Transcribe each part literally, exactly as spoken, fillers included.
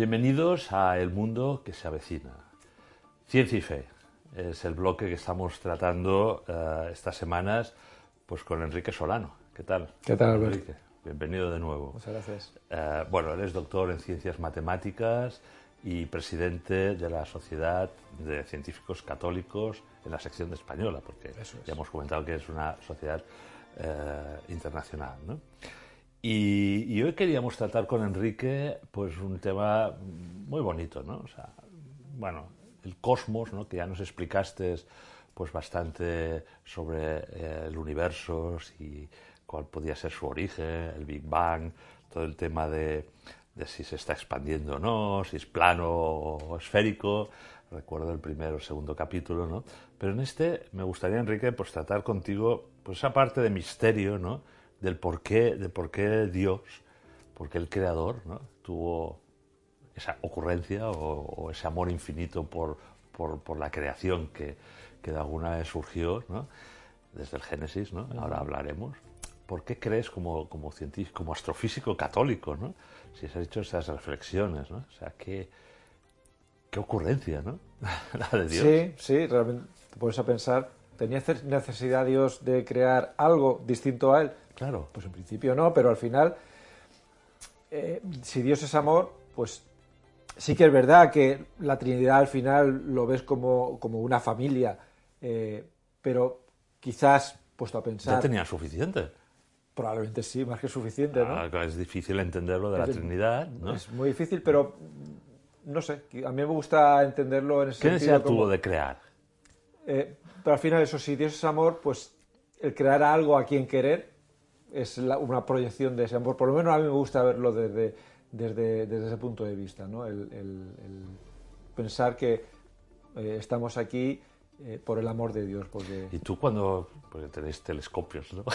Bienvenidos a El Mundo que se avecina. Ciencia y Fe es el bloque que estamos tratando uh, estas semanas pues con Enrique Solano. ¿Qué tal? ¿Qué tal, Albert? Enrique, bienvenido de nuevo. Muchas gracias. Uh, bueno, él es doctor en Ciencias Matemáticas y presidente de la Sociedad de Científicos Católicos en la sección de Española, porque Eso es. ya hemos comentado que es una sociedad uh, internacional, ¿no? Y, y hoy queríamos tratar con Enrique pues un tema muy bonito, ¿no? O sea, bueno, el cosmos, ¿no? Que ya nos explicaste pues bastante sobre eh, el universo y cuál podía ser su origen, el Big Bang, todo el tema de, de si se está expandiendo o no, si es plano o esférico. Recuerdo el primero o segundo capítulo, ¿no? Pero en este me gustaría, Enrique, pues tratar contigo pues esa parte de misterio, ¿no? Del por qué, de por qué Dios, por qué el Creador, ¿no? Tuvo esa ocurrencia o, o ese amor infinito por, por, por la creación que, que de alguna vez surgió, ¿no? Desde el Génesis, ¿no? Ahora hablaremos. ¿Por qué crees como, como científico, como astrofísico católico, ¿no? Si has hecho esas reflexiones, ¿no? O sea, qué, qué ocurrencia, ¿no? La de Dios. Sí, sí, realmente te pones a pensar, ¿tenía necesidad Dios de crear algo distinto a él? Claro. Pues en principio no, pero al final, eh, si Dios es amor, pues sí que es verdad que la Trinidad al final lo ves como, como una familia, eh, pero quizás, puesto a pensar... Ya tenía suficiente. Probablemente sí, más que suficiente, ¿no? Ah, es difícil entenderlo de la es, Trinidad, ¿no? Es muy difícil, pero no sé, a mí me gusta entenderlo en ese ¿Qué sentido. necesidad como, tuvo de crear? Eh, pero al final, eso, si Dios es amor, pues el crear algo a quien querer es la, una proyección de ese amor. Por lo menos a mí me gusta verlo desde, desde, desde ese punto de vista, ¿no? El, el, el pensar que eh, estamos aquí eh, por el amor de Dios. Porque... Y tú cuando, porque tenéis telescopios, ¿no?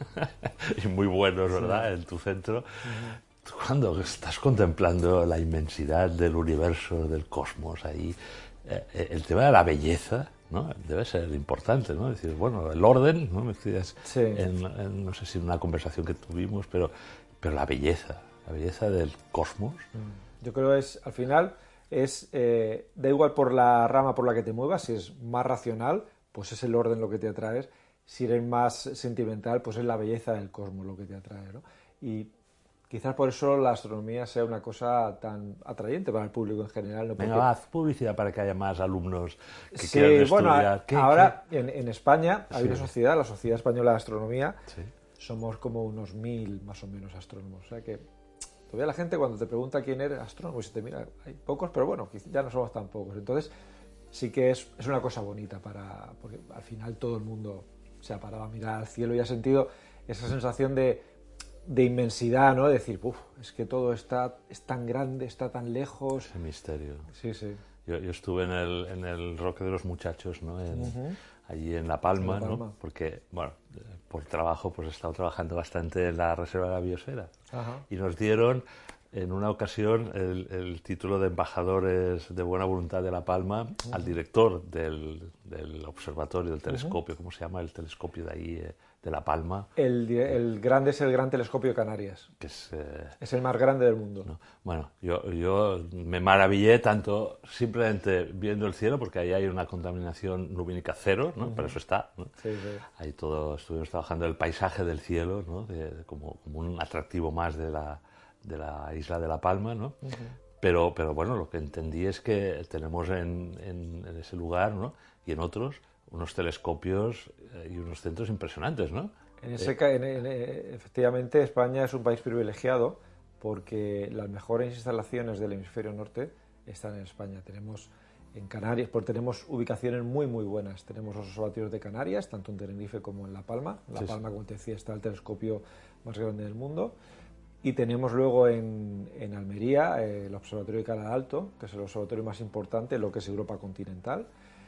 Y muy buenos, ¿verdad? Sí. En tu centro. Uh-huh. Tú cuando estás contemplando la inmensidad del universo, del cosmos, ahí, eh, el tema de la belleza, ¿no? Debe ser importante, ¿no? Es decir, bueno, el orden, ¿no? Me decías, sí. en, en, no sé si en una conversación que tuvimos, pero, pero la belleza, la belleza del cosmos. Yo creo que es, al final, es eh, da igual por la rama por la que te muevas, si es más racional, pues es el orden lo que te atrae, si eres más sentimental, pues es la belleza del cosmos lo que te atrae, ¿no? Y quizás por eso la astronomía sea una cosa tan atrayente para el público en general. ¿no? Porque... Venga, haz publicidad para que haya más alumnos que sí, quieran estudiar. Bueno, ¿Qué, ahora qué? En, en España hay sí. una sociedad, la Sociedad Española de Astronomía, sí. somos como unos mil más o menos astrónomos. O sea que todavía la gente cuando te pregunta quién eres astrónomo y se te mira, hay pocos, pero bueno, ya no somos tan pocos. Entonces sí que es, es una cosa bonita, para porque al final todo el mundo se ha parado a mirar al cielo y ha sentido esa sensación de... de inmensidad, ¿no? De decir, uff, es que todo está es tan grande, está tan lejos. Ese misterio. Sí, sí. Yo, yo estuve en el, en el Roque de los Muchachos, ¿no? En, uh-huh. Allí en La Palma, en La Palma, ¿no? Porque, bueno, por trabajo pues he estado trabajando bastante en la Reserva de la Biosfera. Uh-huh. Y nos dieron en una ocasión el, el título de embajadores de buena voluntad de La Palma uh-huh. al director del, del observatorio, del telescopio, uh-huh. ¿cómo se llama el telescopio de ahí, eh, de La Palma? El, el grande es el Gran Telescopio de Canarias. Que es, eh, es el más grande del mundo. ¿no? Bueno, yo, yo me maravillé tanto simplemente viendo el cielo, porque ahí hay una contaminación lumínica cero, ¿no? Uh-huh. Para eso está, ¿no? Sí, sí. Ahí todo, estuvimos trabajando el paisaje del cielo, ¿no? De, de, como, como un atractivo más de la, de la isla de La Palma, ¿no? Uh-huh. Pero, pero bueno, lo que entendí es que tenemos en, en, en ese lugar, ¿no? Y en otros, unos telescopios y unos centros impresionantes, ¿no? En ese, eh, en, en, efectivamente, España es un país privilegiado porque las mejores instalaciones del hemisferio norte están en España. Tenemos en Canarias, porque tenemos ubicaciones muy muy buenas. Tenemos los observatorios de Canarias, tanto en Tenerife como en La Palma. En La sí, Palma, como te decía, está el telescopio más grande del mundo. Y tenemos luego en, en Almería eh, el observatorio de Cala Alto, que es el observatorio más importante, lo que es Europa continental.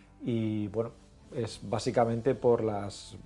Y bueno, es básicamente por las,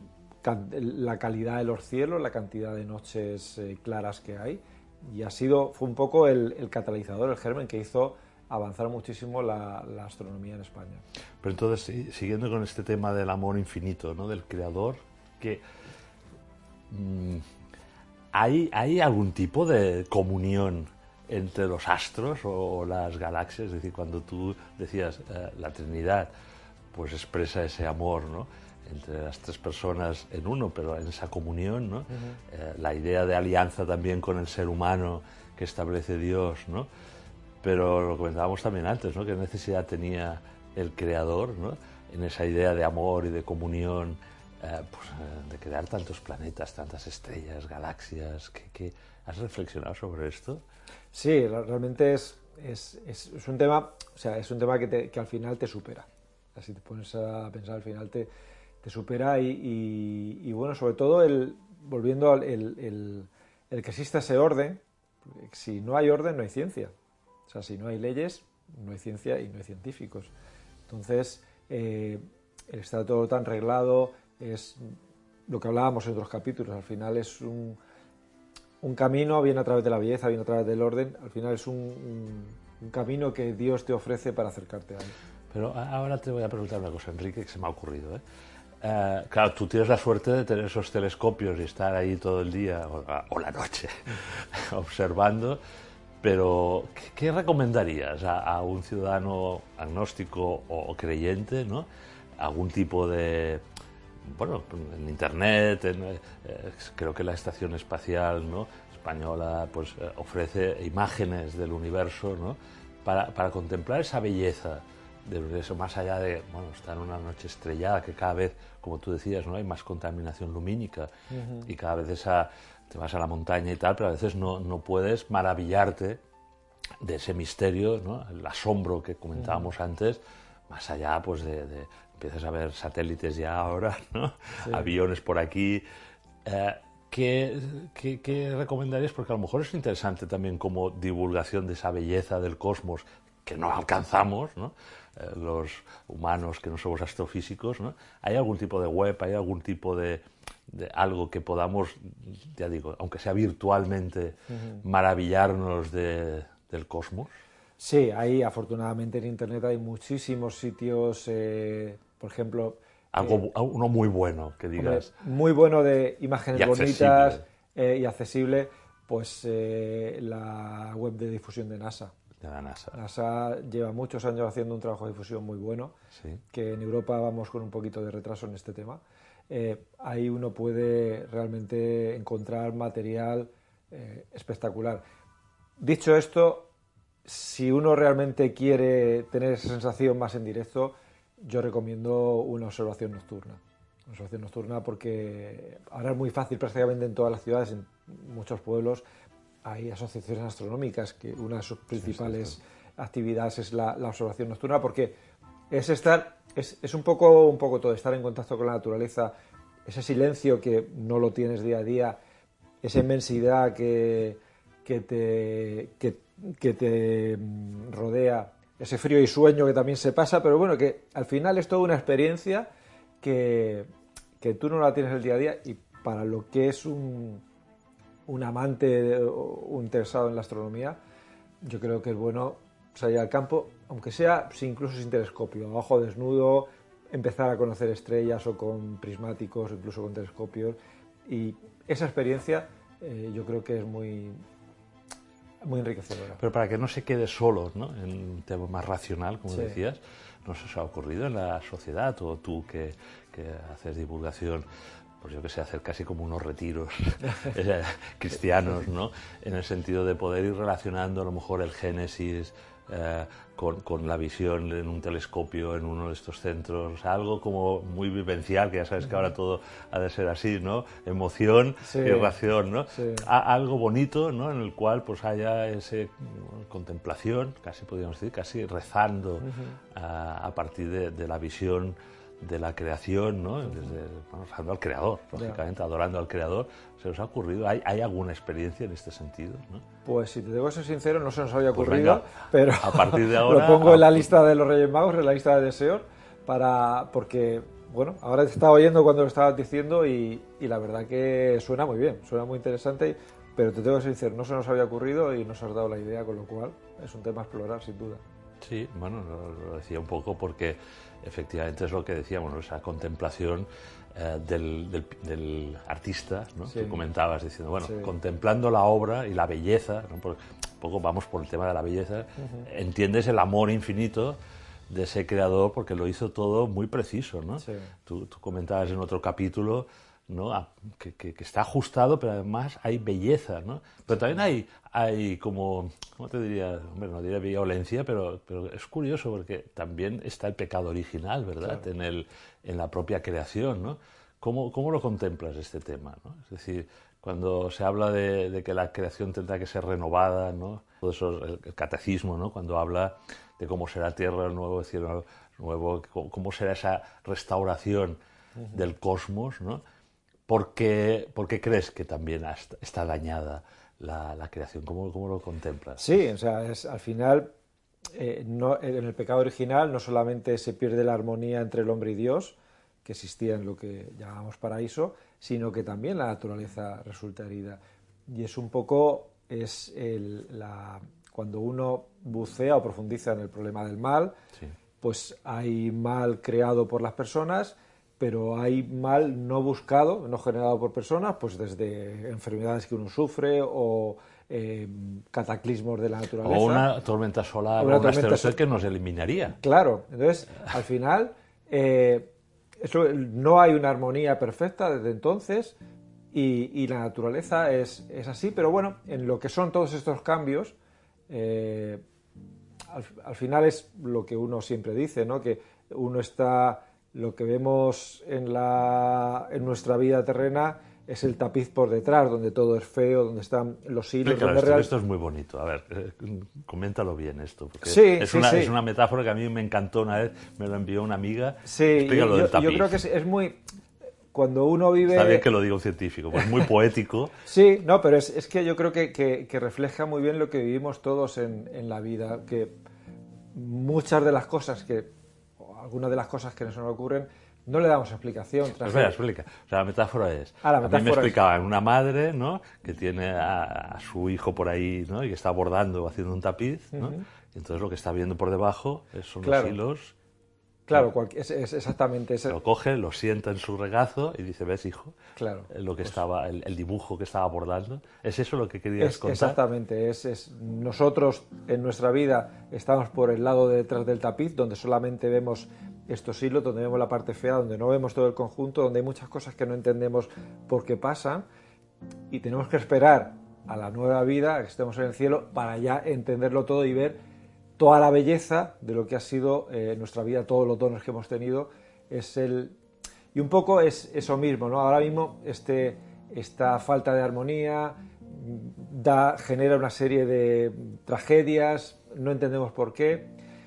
la calidad de los cielos, la cantidad de noches eh, claras que hay. Y ha sido, fue un poco el, el catalizador, el germen que hizo avanzar muchísimo la, la astronomía en España. Pero entonces, siguiendo con este tema del amor infinito, ¿no? Del creador, que mmm, ¿hay, ¿hay algún tipo de comunión entre los astros o, o las galaxias. Es decir, cuando tú decías eh, la Trinidad, pues expresa ese amor, ¿no?, entre las tres personas en uno, pero en esa comunión, ¿no? Uh-huh. eh, la idea de alianza también con el ser humano que establece Dios, ¿no? Pero lo comentábamos también antes, ¿no?, qué necesidad tenía el Creador, ¿no?, en esa idea de amor y de comunión, eh, pues, eh, de crear tantos planetas, tantas estrellas, galaxias. ¿Qué, qué? ¿Has reflexionado sobre esto? Sí, realmente es, es, es, es un tema, o sea, es un tema que, te, que al final te supera. Si te pones a pensar, al final te, te supera y, y, y bueno, sobre todo el, volviendo al el, el, el que exista ese orden. Si no hay orden, no hay ciencia. O sea, si no hay leyes, no hay ciencia y no hay científicos. Entonces, eh, el está todo tan reglado, es lo que hablábamos en otros capítulos. Al final es un, un camino, viene a través de la belleza, viene a través del orden. Al final es un, un, un camino que Dios te ofrece para acercarte a él. Pero ahora te voy a preguntar una cosa, Enrique, que se me ha ocurrido, ¿eh? Uh, claro, tú tienes la suerte de tener esos telescopios y estar ahí todo el día o, o la noche observando, pero ¿qué, qué recomendarías a, a un ciudadano agnóstico o, o creyente, ¿no? Algún tipo de, bueno, en internet, en, eh, creo que la Estación Espacial, ¿no?, española, pues eh, ofrece imágenes del universo, ¿no?, para, para contemplar esa belleza de eso, más allá de, bueno, estar en una noche estrellada, que cada vez, como tú decías, ¿no?, hay más contaminación lumínica, uh-huh. y cada vez esa, te vas a la montaña y tal, pero a veces no, no puedes maravillarte de ese misterio, ¿no?, el asombro que comentábamos uh-huh. antes, más allá, pues, de, de empiezas a ver satélites ya ahora, ¿no?, sí. aviones por aquí. Eh, ¿qué, qué, ¿Qué recomendarías? Porque a lo mejor es interesante también como divulgación de esa belleza del cosmos que no alcanzamos, ¿no?, eh, los humanos que no somos astrofísicos, ¿no? ¿Hay algún tipo de web, hay algún tipo de, de algo que podamos, ya digo, aunque sea virtualmente, uh-huh. maravillarnos de, del cosmos? Sí, hay, afortunadamente en Internet hay muchísimos sitios, eh, por ejemplo... Algo, eh, uno muy bueno, que digas. Hombre, muy bueno, de imágenes bonitas eh, y accesible, pues eh, la web de difusión de NASA. De la NASA. NASA lleva muchos años haciendo un trabajo de difusión muy bueno, sí. que en Europa vamos con un poquito de retraso en este tema. Eh, ahí uno puede realmente encontrar material eh, espectacular. Dicho esto, si uno realmente quiere tener esa sensación más en directo, yo recomiendo una observación nocturna. Una observación nocturna porque ahora es muy fácil prácticamente en todas las ciudades, en muchos pueblos, hay asociaciones astronómicas que una de sus principales sí, sí, sí. actividades es la, la observación nocturna, porque es estar, es, es un poco, un poco todo, estar en contacto con la naturaleza, ese silencio que no lo tienes día a día, esa inmensidad que, que, te, que, que te rodea, ese frío y sueño que también se pasa, pero bueno, que al final es toda una experiencia que, que tú no la tienes el día a día, y para lo que es un, un amante o un interesado en la astronomía, yo creo que es bueno salir al campo, aunque sea incluso sin telescopio, a ojo desnudo, empezar a conocer estrellas o con prismáticos, incluso con telescopios, y esa experiencia eh, yo creo que es muy, muy enriquecedora. Pero para que no se quede solo, ¿no?, en un tema más racional, como sí. decías, ¿no se os ha ocurrido en la sociedad, o tú que, que haces divulgación, pues yo que sé, hacer casi como unos retiros eh, cristianos, ¿no?, en el sentido de poder ir relacionando a lo mejor el Génesis eh, con, con la visión en un telescopio en uno de estos centros, o sea, algo como muy vivencial, que ya sabes que ahora todo ha de ser así, ¿no?, emoción sí. y ración, ¿no? Sí. A, algo bonito, ¿no?, en el cual pues haya ese bueno, contemplación, casi podríamos decir, casi rezando uh-huh. a, a partir de, de la visión de la creación, ¿no?, desde, bueno, rezando al Creador, lógicamente, yeah. adorando al Creador. ¿Se os ha ocurrido? ¿Hay, hay alguna experiencia en este sentido, ¿no? Pues si te debo ser sincero, no se nos había ocurrido, pues venga, pero a partir de ahora, lo pongo en la lista de los Reyes Magos, en la lista de deseos, para, porque, bueno, ahora te estaba oyendo cuando lo estabas diciendo y, y la verdad que suena muy bien, suena muy interesante, pero te tengo que ser sincero, no se nos había ocurrido y nos has dado la idea, con lo cual es un tema a explorar, sin duda. Sí, bueno, lo, lo decía un poco porque efectivamente es lo que decíamos, ¿no?, esa contemplación eh, del, del, del artista, ¿no? Sí. Tú comentabas diciendo, bueno, sí. contemplando la obra y la belleza, ¿no?, porque un poco vamos por el tema de la belleza, uh-huh. entiendes el amor infinito de ese creador porque lo hizo todo muy preciso, ¿no? Sí. Tú, tú comentabas en otro capítulo, ¿no? Que, que, que está ajustado, pero además hay belleza, ¿no? Pero también hay, hay como, ¿cómo te diría? Bueno, no diría violencia, pero, pero es curioso porque también está el pecado original, ¿verdad? Claro. En, el, en la propia creación, ¿no? ¿Cómo, cómo lo contemplas este tema, ¿no? Es decir, cuando se habla de, de que la creación tendrá que ser renovada, ¿no? Todo eso, el, el catecismo, ¿no? Cuando habla de cómo será tierra, el nuevo cielo nuevo, cómo será esa restauración uh-huh. del cosmos, ¿no? ¿Por qué, ¿Por qué crees que también está dañada la, la creación? ¿Cómo, ¿Cómo lo contemplas? Sí, o sea, es, al final, eh, no, en el pecado original no solamente se pierde la armonía entre el hombre y Dios, que existía en lo que llamamos paraíso, sino que también la naturaleza resulta herida. Y es un poco, es el, la, cuando uno bucea o profundiza en el problema del mal, sí. pues hay mal creado por las personas, pero hay mal no buscado, no generado por personas, pues desde enfermedades que uno sufre o eh, cataclismos de la naturaleza. O una tormenta solar o una, una tormenta sol que nos eliminaría. Claro, entonces, al final, eh, eso, no hay una armonía perfecta desde entonces y, y la naturaleza es, es así, pero bueno, en lo que son todos estos cambios, eh, al, al final es lo que uno siempre dice, ¿no? Que uno está... Lo que vemos en, la, en nuestra vida terrena es el tapiz por detrás, donde todo es feo, donde están los hilos. Claro, donde esto, real... esto es muy bonito. A ver, eh, coméntalo bien esto. Porque sí, es, sí, una, sí. es una metáfora que a mí me encantó una vez, me lo envió una amiga. Sí, Explícalo yo, del tapiz. yo creo que es, es muy... Cuando uno vive... Está bien que lo diga un científico, pues muy poético. Sí, no, pero es, es que yo creo que, que, que refleja muy bien lo que vivimos todos en, en la vida, que muchas de las cosas que, o algunas de las cosas que nos ocurren, no le damos explicación. Pues mira, explica. O sea, la metáfora es... Ah, la metáfora a mí me explicaba es... una madre, ¿no?, que tiene a, a su hijo por ahí, ¿no?, y que está bordando o haciendo un tapiz, ¿no? Uh-huh. Y entonces lo que está viendo por debajo son claro. los hilos... Claro, cual, es, es exactamente eso. Lo coge, lo sienta en su regazo y dice, ¿ves, hijo? Claro. Lo que pues, estaba, el, el dibujo que estaba bordando. ¿Es eso lo que querías es, contar? Exactamente. Es, es, nosotros en nuestra vida estamos por el lado de detrás del tapiz, donde solamente vemos estos hilos, donde vemos la parte fea, donde no vemos todo el conjunto, donde hay muchas cosas que no entendemos por qué pasan y tenemos que esperar a la nueva vida, a que estemos en el cielo, para ya entenderlo todo y ver toda la belleza de lo que ha sido eh, nuestra vida, todos los dones que hemos tenido, es el... Y un poco es eso mismo, ¿no? Ahora mismo este, esta falta de armonía da, genera una serie de tragedias, no entendemos por qué,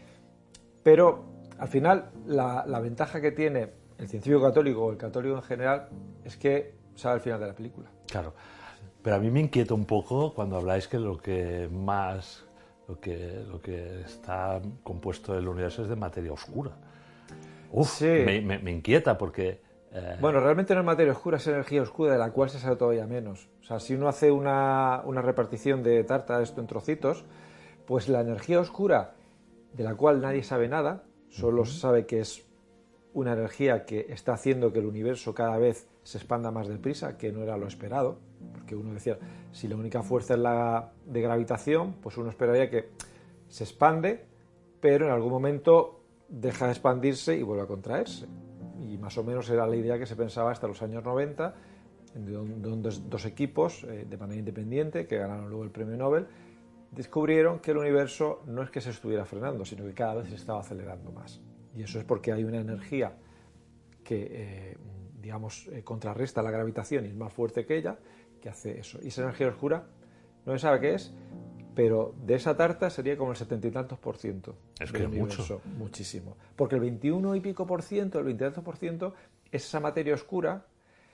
pero al final la, la ventaja que tiene el científico católico o el católico en general es que sabe el final de la película. Claro, pero a mí me inquieta un poco cuando habláis que lo que más... Lo que, lo que está compuesto del universo es de materia oscura. Uf, sí. me, me, me inquieta porque... Eh... Bueno, realmente no es materia oscura, es energía oscura de la cual se sabe todavía menos. O sea, si uno hace una, una repartición de tarta esto en trocitos, pues la energía oscura de la cual nadie sabe nada, solo uh-huh. se sabe que es una energía que está haciendo que el universo cada vez se expanda más deprisa, que no era lo esperado, porque uno decía, si la única fuerza es la de gravitación, pues uno esperaría que se expande, pero en algún momento deja de expandirse y vuelve a contraerse. Y más o menos era la idea que se pensaba hasta los años noventa, donde dos equipos eh, de manera independiente, que ganaron luego el premio Nobel, descubrieron que el universo no es que se estuviera frenando, sino que cada vez se estaba acelerando más. Y eso es porque hay una energía que, eh, digamos, eh, contrarresta la gravitación y es más fuerte que ella, que hace eso. Y esa energía oscura no se sabe qué es, pero de esa tarta sería como el setenta y tantos por ciento. Es que es mucho. Muchísimo. Porque el veintiuno y pico por ciento, el veinte por ciento es esa materia oscura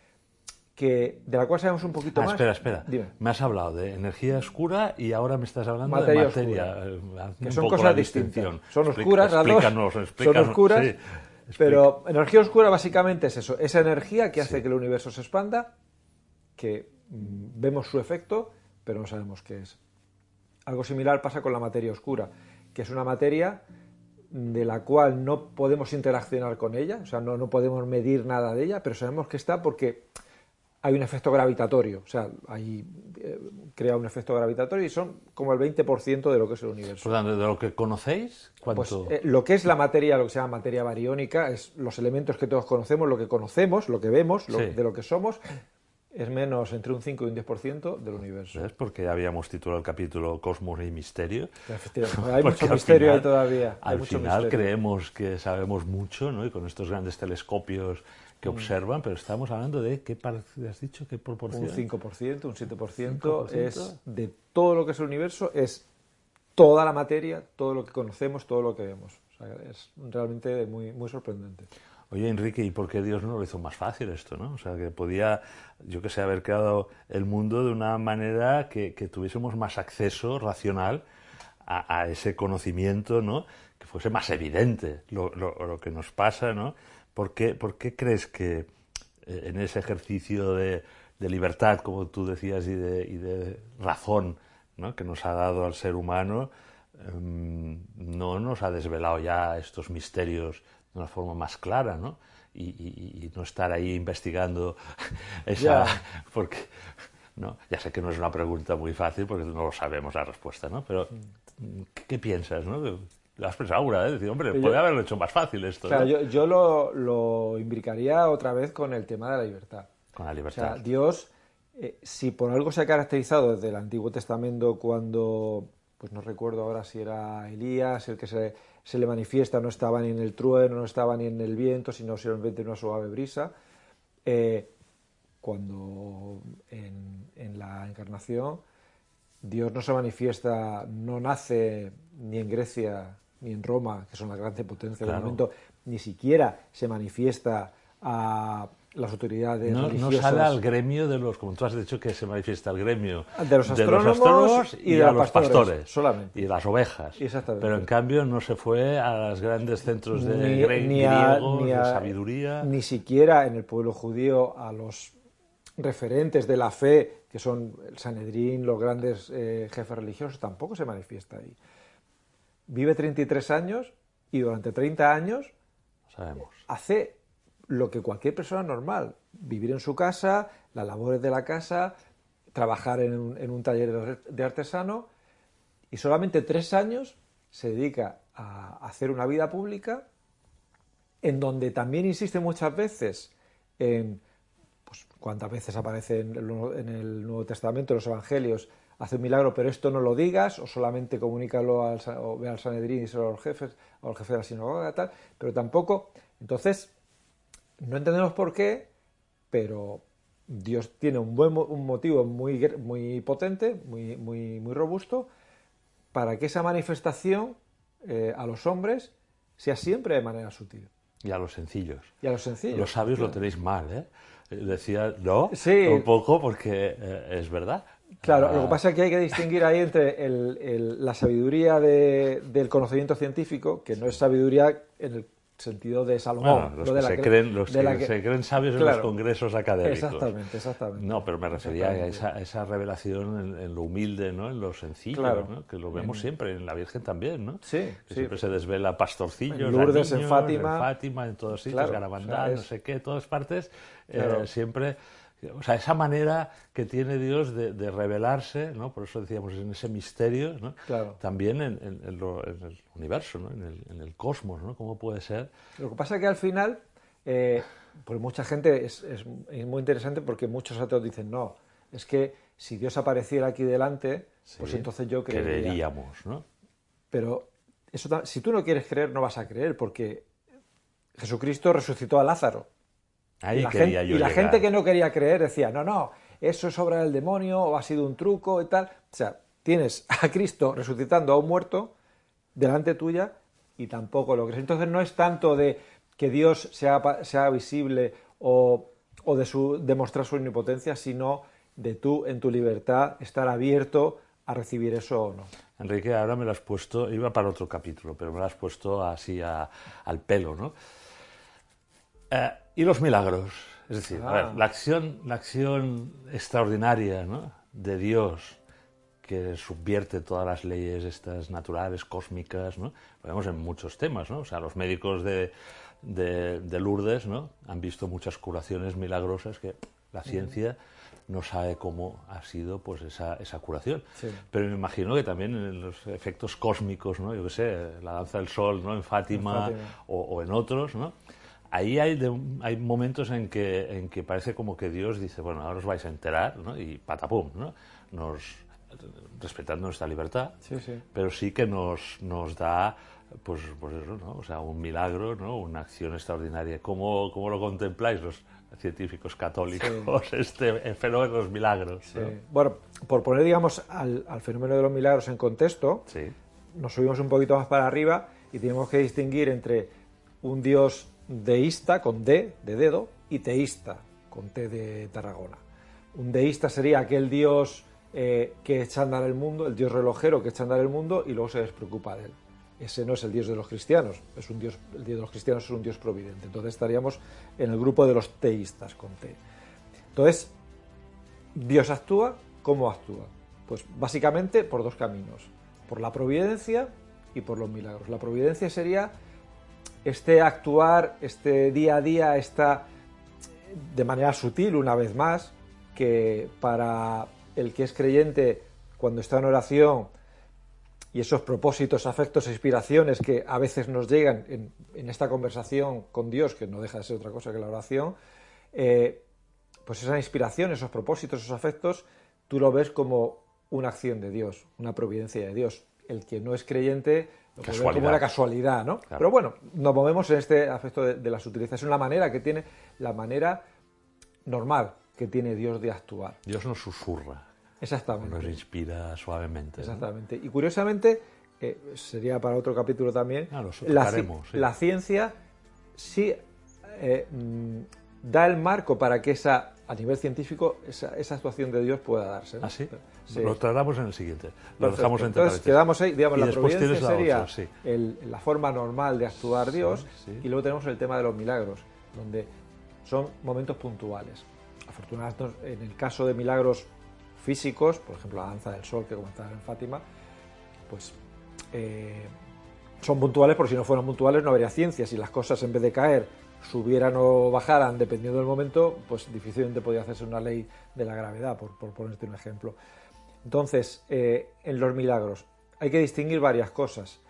que, de la cual sabemos un poquito ah, más. Espera, espera. Dime. Me has hablado de energía oscura y ahora me estás hablando materia de materia. Oscura, que son cosas distintas. Son oscuras, explícanos, las dos. Explícanos, son oscuras. Sí. Pero energía oscura básicamente es eso, esa energía que hace sí. que el universo se expanda, que mm, vemos su efecto, pero no sabemos qué es. Algo similar pasa con la materia oscura, que es una materia de la cual no podemos interaccionar con ella, o sea, no, no podemos medir nada de ella, pero sabemos que está porque hay un efecto gravitatorio, o sea, ahí eh, crea un efecto gravitatorio y son como el veinte por ciento de lo que es el universo. Por tanto, de lo que conocéis, ¿cuánto? Pues, eh, lo que es la materia, lo que se llama materia bariónica, es los elementos que todos conocemos, lo que conocemos, lo que vemos, lo, Sí. de lo que somos, es menos entre un cinco y un diez por ciento del universo. ¿Ves? Porque ya habíamos titulado el capítulo Cosmos y Misterio. Efectivamente, hay Porque mucho al misterio final- ahí todavía. Hay Al mucho final misterio. creemos que sabemos mucho, ¿no? Y con estos grandes telescopios que observan, pero estamos hablando de, ¿qué par- has dicho? ¿Qué proporción? Un cinco por ciento, un siete por ciento cinco por ciento. es de todo lo que es el universo, es toda la materia, todo lo que conocemos, todo lo que vemos. O sea, es realmente muy, muy sorprendente. Oye, Enrique, ¿y por qué Dios no lo hizo más fácil esto, no? O sea, que podía, yo que sé, haber creado el mundo de una manera que, que tuviésemos más acceso racional a, a ese conocimiento, ¿no? Que fuese más evidente lo, lo, lo que nos pasa, ¿no? ¿Por qué, por qué crees que eh, en ese ejercicio de, de libertad, como tú decías, y de, y de razón, ¿no? Que nos ha dado al ser humano, eh, no nos ha desvelado ya estos misterios de una forma más clara, ¿no? Y, y, y no estar ahí investigando esa... Ya. Porque, ¿no? Ya sé que no es una pregunta muy fácil porque no lo sabemos la respuesta, ¿no? Pero, ¿qué, qué piensas, no? ¿Lo has pensado alguna vez? Decir, hombre, Yo- podría haberlo hecho más fácil esto, Claro, ¿no? yo, yo lo, lo imbricaría otra vez con el tema de la libertad. Con la O libertad. sea, Dios, eh, si por algo se ha caracterizado desde el Antiguo Testamento cuando, pues no recuerdo ahora si era Elías, el que se, se le manifiesta, no estaba ni en el trueno, no estaba ni en el viento, sino simplemente en una suave brisa, eh, cuando en, en la encarnación Dios no se manifiesta, no nace ni en Grecia ni en Roma, que son las grandes potencias Claro. del momento, ni siquiera se manifiesta a las autoridades No, no religiosas. sale al gremio de los, como tú has dicho, que se manifiesta el gremio De los astrónomos y, y de a los los pastores, pastores, solamente. y las ovejas. Exactamente. Pero en cambio no se fue a los grandes centros de Ni- gre- ni a- griegos, ni de a- sabiduría. Ni siquiera en el pueblo judío a los referentes de la fe, que son el Sanedrín, los grandes eh, jefes religiosos, tampoco se manifiesta ahí. Vive treinta y tres años y durante treinta años Sabemos. hace lo que cualquier persona normal, vivir en su casa, las labores de la casa, trabajar en un, en un taller de artesano, y solamente tres años se dedica a hacer una vida pública en donde también insiste muchas veces en, pues, cuántas veces aparece en el, en el Nuevo Testamento, en los Evangelios, hace un milagro, pero esto no lo digas, o solamente comunícalo al, o ve al Sanedrín y díselo a los jefes, o al jefe de la sinagoga, tal, pero tampoco. Entonces, no entendemos por qué, pero Dios tiene un buen mo- un motivo muy, gr- muy potente, muy, muy, muy robusto, para que esa manifestación eh, a los hombres sea siempre de manera sutil. Y a los sencillos. Y a los sencillos. Los sabios lo tenéis mal, ¿eh? Decía, no, Sí. un poco porque eh, es verdad. Claro, Ah, lo que pasa es que hay que distinguir ahí entre el- el- la sabiduría de- del conocimiento científico, que no es sabiduría en el sentido de Salomón. Bueno, los no que, de la se, que- creen, los de que la que- se creen sabios en Claro. los congresos académicos. Exactamente, exactamente. No, pero me refería a Exactamente. esa, a esa revelación en, en lo humilde, ¿no? En lo sencillo, Claro. ¿no? Que lo vemos siempre en la Virgen también, ¿no? Sí, Que sí. siempre se desvela pastorcillos, En Lourdes, a en niños, Fátima. en Fátima, en todos sitios, Claro, Garabandal, o sea, es- no sé qué, todas partes, eh, Claro. siempre... O sea, esa manera que tiene Dios de, de revelarse, ¿no? Por eso decíamos, en ese misterio, ¿no? Claro. También en, en- en lo- en el universo, ¿no? En el, en el cosmos, ¿no? ¿Cómo puede ser? Lo que pasa es que al final, eh, pues mucha gente es, es- es muy interesante porque muchos ateos dicen, no, es que si Dios apareciera aquí delante, pues Sí, entonces yo creería. creeríamos, ¿no? Pero eso, ta- si tú no quieres creer, no vas a creer, porque Jesucristo resucitó a Lázaro. Ahí y la, quería gente, yo y la llegar. gente que no quería creer decía, no, no, eso es obra del demonio o ha sido un truco y tal. O sea, tienes a Cristo resucitando a un muerto delante tuya y tampoco lo crees. Entonces no es tanto de que Dios sea, pa- sea visible o, o de su, demostrar su omnipotencia, sino de tú en tu libertad estar abierto a recibir eso o no. Enrique, ahora me lo has puesto, iba para otro capítulo, pero me lo has puesto así a- al pelo, ¿no? Eh, y los milagros, es decir, a Ah. ver, la acción, la acción extraordinaria, ¿no? De Dios que subvierte todas las leyes estas naturales, cósmicas, ¿no? Lo vemos en muchos temas, ¿no? O sea, los médicos de, de, de Lourdes, ¿no? Han visto muchas curaciones milagrosas que La ciencia uh-huh. no sabe cómo ha sido pues esa, esa curación. Sí. Pero me imagino que también en los efectos cósmicos, ¿no? Yo qué sé, la danza del sol, ¿no? En Fátima, en Fátima. O, o en otros, ¿no? Ahí hay, de, hay momentos en que, en que parece como que Dios dice, bueno, ahora os vais a enterar, ¿no? Y patapum, ¿no? Nos, respetando nuestra libertad, sí, sí. pero sí que nos, nos da, pues, pues eso, ¿no? O sea, un milagro, ¿no? Una acción extraordinaria. ¿Cómo, cómo lo contempláis los científicos católicos, sí. este el fenómeno de los milagros? Sí. ¿no? Bueno, por poner, digamos, al, al fenómeno de los milagros en contexto, sí. nos subimos un poquito más para arriba y tenemos que distinguir entre un Dios deísta, con D, de dedo, y teísta, con T de Tarragona. Un deísta sería aquel Dios eh, que echa a andar el mundo, el Dios relojero que echa a andar el mundo y luego se despreocupa de él. Ese no es el Dios de los cristianos, es un Dios, el Dios de los cristianos es un Dios providente. Entonces estaríamos en el grupo de los teístas, con T. Entonces, ¿Dios actúa? ¿Cómo actúa? Pues básicamente por dos caminos, por la providencia y por los milagros. La providencia sería este actuar, este día a día, esta de manera sutil, una vez más, que para el que es creyente, cuando está en oración, y esos propósitos, afectos e inspiraciones que a veces nos llegan en, en esta conversación con Dios, que no deja de ser otra cosa que la oración, eh, pues esa inspiración, esos propósitos, esos afectos, tú lo ves como una acción de Dios, una providencia de Dios. El que no es creyente lo puede ver como una casualidad, ¿no? Claro. Pero bueno, nos movemos en este aspecto de, de la sutileza. Es una manera que tiene, la manera normal que tiene Dios de actuar. Dios nos susurra. Exactamente. Nos inspira suavemente. Exactamente. ¿No? Y curiosamente, eh, sería para otro capítulo también, ah, la, sí. la ciencia sí eh, da el marco para que esa, a nivel científico, esa, esa actuación de Dios pueda darse, ¿no? ¿Ah, sí? Sí. Lo tratamos en el siguiente. Lo Perfecto. dejamos entre Entonces quedamos ahí, digamos, y la providencia la sería otra, sí. el, la forma normal de actuar Dios, sí, sí. Y luego tenemos el tema de los milagros, donde son momentos puntuales. Afortunadamente, en el caso de milagros físicos, por ejemplo la danza del sol que comentaba en Fátima, pues eh, son puntuales, porque si no fueran puntuales no habría ciencia. Si las cosas en vez de caer subieran o bajaran dependiendo del momento, pues difícilmente podría hacerse una ley de la gravedad, por, por ponerte un ejemplo. Entonces, eh, en los milagros hay que distinguir varias cosas.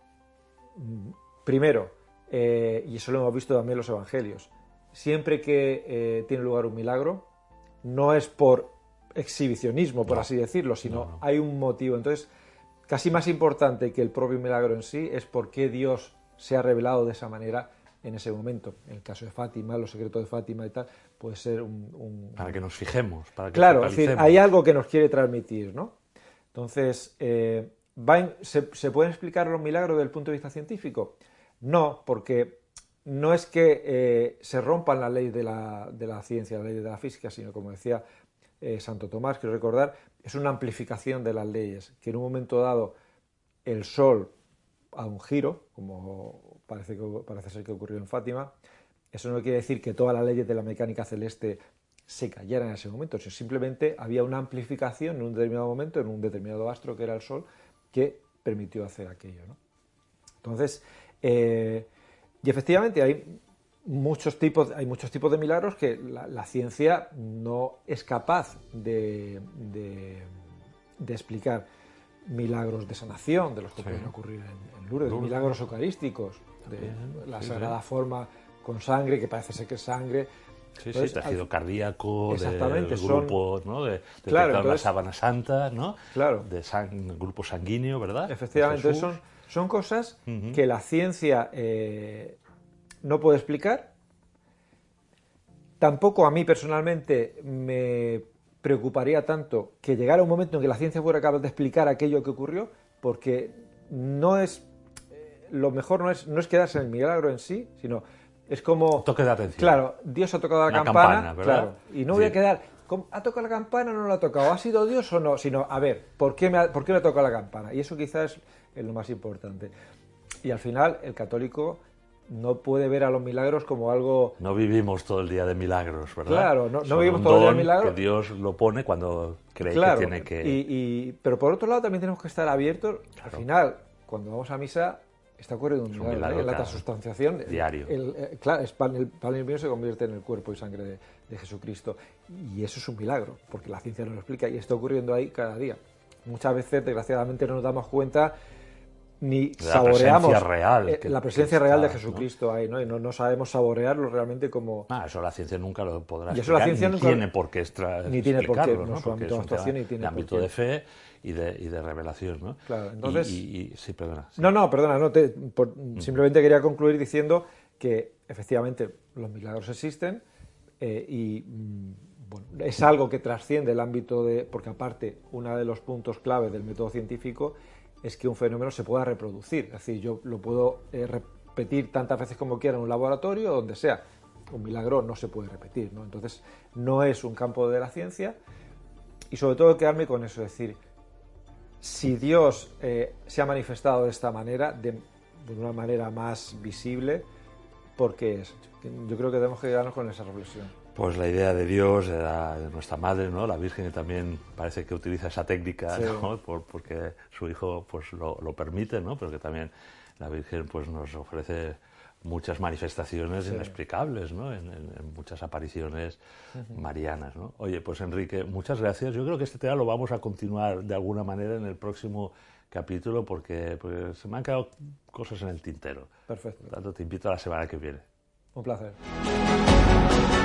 Primero, eh, y eso lo hemos visto también en los evangelios, siempre que eh, tiene lugar un milagro, no es por exhibicionismo, por no, así decirlo, sino no, no. hay un motivo. Entonces, casi más importante que el propio milagro en sí es por qué Dios se ha revelado de esa manera en ese momento. En el caso de Fátima, los secretos de Fátima y tal, puede ser un... un para que nos fijemos, para que claro, es decir, hay algo que nos quiere transmitir, ¿no? Entonces, eh, ¿va en, se, ¿se pueden explicar los milagros desde el punto de vista científico? No, porque no es que eh, se rompan las leyes de la, de la ciencia, la ley de la física, sino, como decía eh, Santo Tomás, quiero recordar, es una amplificación de las leyes, que en un momento dado el Sol a un giro, como parece, que, parece ser que ocurrió en Fátima. Eso no quiere decir que todas las leyes de la mecánica celeste se cayeran en ese momento, sino simplemente había una amplificación en un determinado momento, en un determinado astro que era el Sol, que permitió hacer aquello, ¿no? Entonces, eh, y efectivamente hay muchos tipos, hay muchos tipos de milagros que la, la ciencia no es capaz de, de, de explicar. Milagros de sanación, de los que sí. pueden ocurrir en, en Lourdes, Lourdes, milagros eucarísticos, de bien, la sí, sagrada sí. forma con sangre, que parece ser que es sangre. Sí, entonces, sí, tejido al... cardíaco, exactamente, de grupos, son... ¿no? De, de claro, entonces, la sábana santa, ¿no? Claro. De sang... grupo sanguíneo, ¿verdad? Efectivamente, son, son cosas uh-huh. que la ciencia eh, no puede explicar. Tampoco a mí personalmente me preocuparía tanto que llegara un momento en que la ciencia fuera capaz de explicar aquello que ocurrió, porque no es eh, lo mejor no es, no es quedarse en el milagro en sí, sino es como... Toque de atención. Claro, Dios ha tocado la, la campana, campana ¿verdad? Claro, y no sí. voy a quedar... ¿Ha tocado la campana o no la ha tocado? ¿Ha sido Dios o no? Sino, a ver, ¿por qué me ha, por qué me ha tocado la campana? Y eso quizás es lo más importante. Y al final, el católico no puede ver a los milagros como algo... No vivimos todo el día de milagros, ¿verdad? Claro, no, no vivimos todo el día de milagros. Que Dios lo pone cuando cree claro, que tiene que... Y, y, pero por otro lado también tenemos que estar abiertos. Claro. Al final, cuando vamos a misa, Está ocurriendo un milagro, un milagro ¿eh? En la transustanciación diario. El, el, claro, el pan, el pan divino se convierte en el cuerpo y sangre de, de Jesucristo. Y eso es un milagro, porque la ciencia nos lo explica y está ocurriendo ahí cada día. Muchas veces, desgraciadamente, no nos damos cuenta ni la saboreamos presencia real, eh, que, la presencia real está, de Jesucristo, ¿no? Ahí, ¿no? Y no, no sabemos saborearlo realmente como... Ah, eso la ciencia nunca lo podrá y eso explicar, la ciencia ni nunca... tiene por qué extra... ni tiene por qué, ¿no? No su ámbito de actuación, ni tiene de ámbito por qué. de fe y de, y de revelación, ¿no? Claro, entonces... Y, y, y, sí, perdona. Sí. No, no, perdona, no, te, por, mm. simplemente quería concluir diciendo que efectivamente los milagros existen eh, y mm, bueno, es algo que trasciende el ámbito de... porque aparte, uno de los puntos clave del método científico es que un fenómeno se pueda reproducir. Es decir, yo lo puedo eh, repetir tantas veces como quiera en un laboratorio o donde sea. Un milagro no se puede repetir, ¿no? Entonces, no es un campo de la ciencia y sobre todo quedarme con eso, es decir, si Dios eh, se ha manifestado de esta manera, de, de una manera más visible, ¿por qué es? Yo creo que tenemos que quedarnos con esa reflexión. Pues la idea de Dios, de, la, de nuestra madre, ¿no? La Virgen también parece que utiliza esa técnica, sí. ¿no? Por, porque su hijo pues lo, lo permite, ¿no? Pero que también la Virgen pues nos ofrece muchas manifestaciones sí. inexplicables, ¿no? En, en, en muchas apariciones uh-huh. marianas, ¿no? Oye, pues Enrique, muchas gracias. Yo creo que este tema lo vamos a continuar de alguna manera en el próximo capítulo porque pues, se me han quedado cosas en el tintero. Perfecto. Por tanto, te invito a la semana que viene. Un placer.